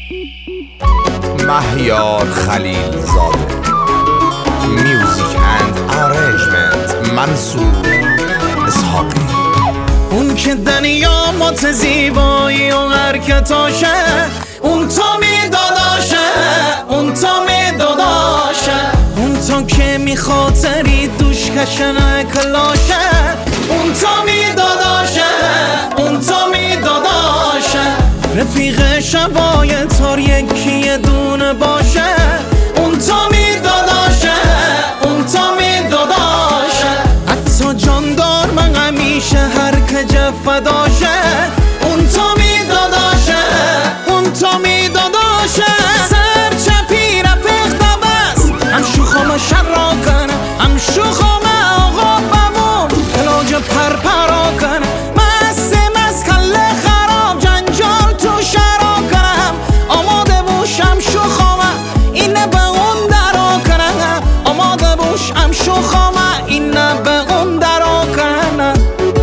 مهیار خلیل زاده. میوزیک اند آرنجمنت منصور اسحاقی. اون که دنیا مت زیبایی و حرکتاشه، اون تا می داداشه، اون تا می داداشه، اون تا که می خاطری دوش کشن کلاشه، اون تا می داداشه، اون تا می داداشه. رفیق شبای تار یکی دونه باشه، اون تا می داداشه، اون تا می داداشه. حتی جاندار من همیشه هر که فداشه، اون تا می داداشه، اون تا می داداشه. سر چپی رفیق دبست، هم شوخم شر را کنه، هم شوخم آقا بمون علاج پرپرا کنه. مست کله خراب جنجال تو شرا کنم، آماده بوشم شوخم اینه به اون درا کنم، آماده بوشم شوخم اینه به اون درا کنم.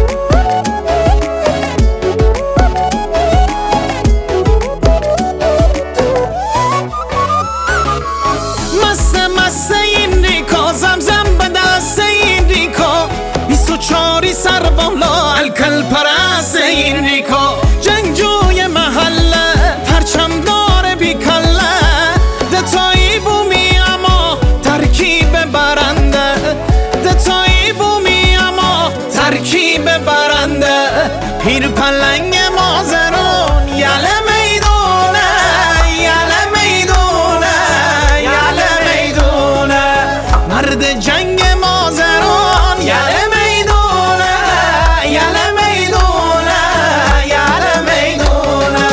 مست این ریکا، زمزم به دست این ریکا، 24 سر بالا الکل پرست این ریکا. جنگجوی محله پرچم داره بی کله، دتایی بومی اما ترکیب برنده، دتایی بومی اما ترکیب برنده. پیر پلنگ مازرون یله میدونه، یله میدونه، یله میدونه. مرد جنگ مازرون یله میدونه، یله میدونه، یله میدونه.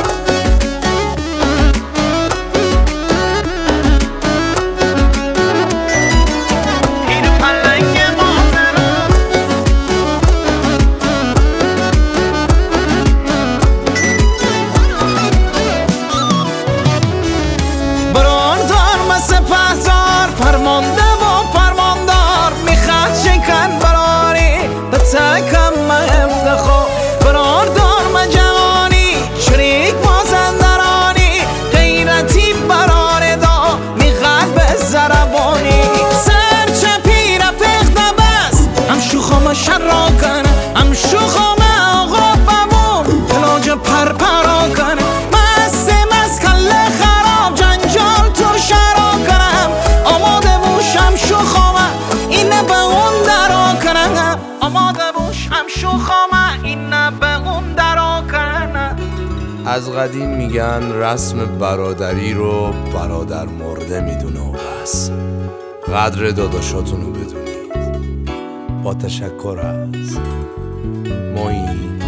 پیر پلنگ مازرون براندار مثل پهزار، فرمانده و فرماندار، میخواد شکن براری به تکم من افتخار. براردار من جوانی شریک مازندرانی، غیرتی برار دا میخواد به زربانی. سر چپی رفیق دبست، هم شوخم شر را کنه، هم شوخم آقا بمون علاج پرپرا کنه. مست کله خراب جنجال تو شرا کنم، آماده بوشم شوخم اینه به اون درا کنم، آماده بوشم شوخم اینه به اون درا کنم. از قدیم میگن رسم برادری رو برادر مرده میدونه و بس. قدر داداشاتونو بدونید. با تشکر از معین